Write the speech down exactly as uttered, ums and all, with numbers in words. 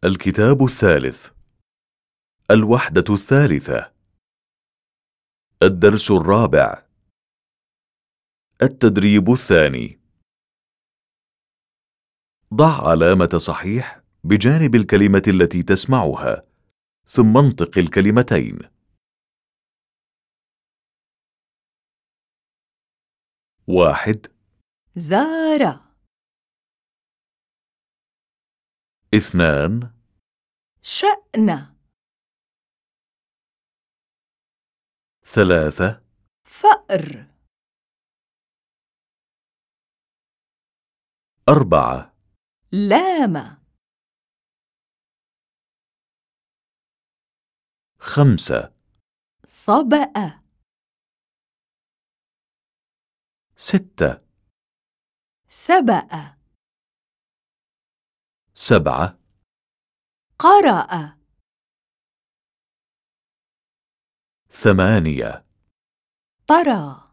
الكتاب الثالث. الوحدة الثالثة. الدرس الرابع. التدريب الثاني. ضع علامة صحيح بجانب الكلمة التي تسمعها، ثم انطق الكلمتين. واحد. زار. اثنان. شأن. ثلاثة. فأر. أربعة. لام. خمسة. صبأ. ستة. سبأ. سبعة. قرأ. ثمانية. طرى.